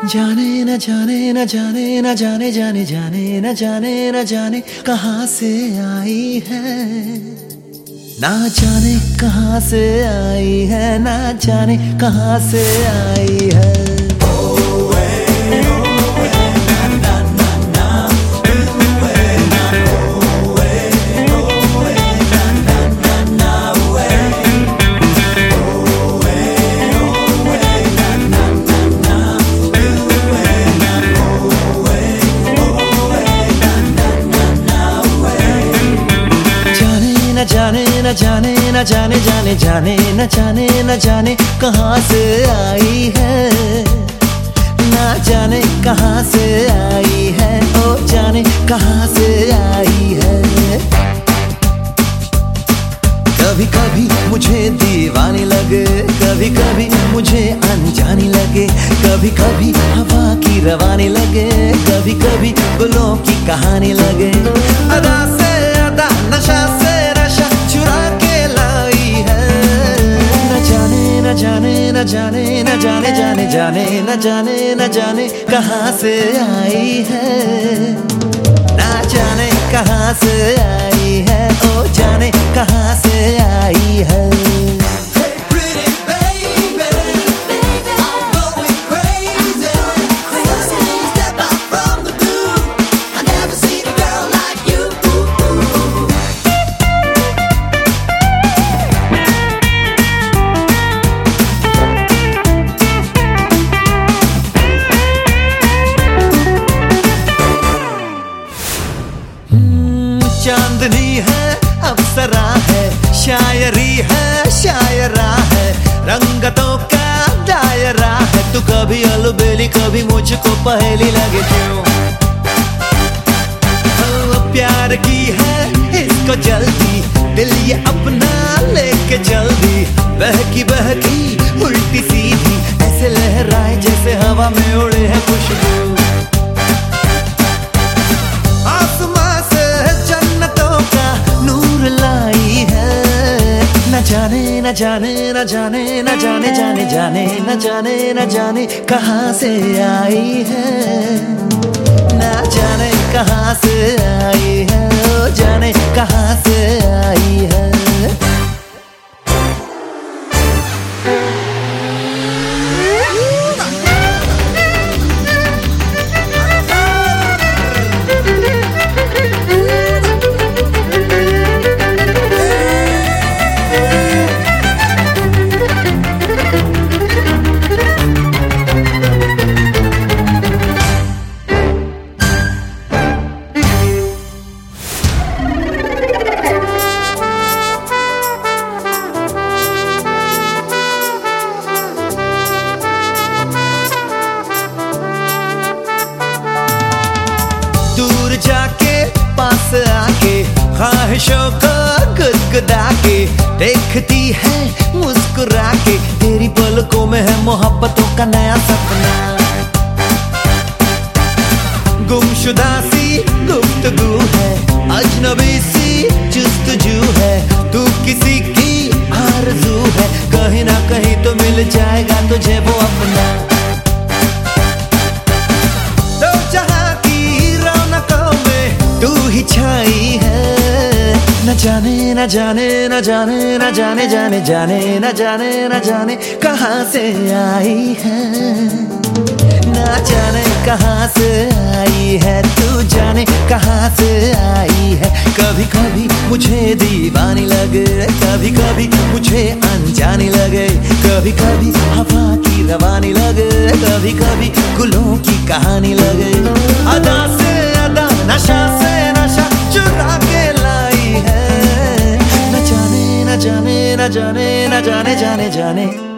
जाने न जाने न जाने न जाने जाने जाने न जाने न जाने कहाँ से आई है, ना जाने कहाँ से आई है, ना जाने कहाँ से आई है। न जाने न जाने न जाने जाने जाने न जाने न जाने कहाँ से आई है, ना जाने कहाँ से आई है, ओ जाने कहाँ से आई है। कभी कभी मुझे दीवानी लगे, कभी कभी मुझे अनजानी लगे, कभी कभी हवा की रवानी लगे, कभी कभी गुलों की कहानी लगे। अदा से अदा, नशा से चुरा के लाई है, न जाने न जाने न जाने न जाने जाने जाने न जाने न जाने कहाँ से आई है, ना जाने कहाँ से आई है, ओ जाने कहाँ से आई है। चांदनी है, अप्सरा है, शायरी है, शायरा है, रंगतों का दायरा है। तू कभी अलबेली कभी मुझको पहेली लगे क्यों, प्यार की है इसको जल्दी, दिल ये अपना लेके जल्दी, बहकी बहकी उल्टी सीधी, ऐसे लहराए जैसे हवा में उड़े हैं खुशबू। न जाने न जाने न जाने न जाने जाने जाने न जाने न जाने कहाँ से आई है, न जाने कहाँ से आई है, ओ जाने कहाँ से आई है। दूर जाके पास आके ख्वाहिशों को गुदगुदा के देखती है मुस्कुरा के, तेरी पलकों में है मोहब्बतों का नया सपना। गुमशुदा सी गुफ्तगू है, अजनबी सी जुस्तजू है, तू किसी की आरज़ू है, कहीं ना कहीं तो मिल जाएगा तुझे वो अपना। तू ही छाई है, न जाने न जाने न जाने न जाने जाने जाने न जाने न जाने कहाँ से आई है, न जाने कहाँ से आई है, तू जाने कहाँ से आई है। कभी कभी मुझे दीवानी लगे, कभी कभी मुझे अनजानी लगे, कभी कभी हवा की रवानी लगे, कभी कभी गुलों की कहानी लगे। अदा से अदा, नशा से नशा चुरा के लाई है, न जाने न जाने न जाने न जाने जाने जाने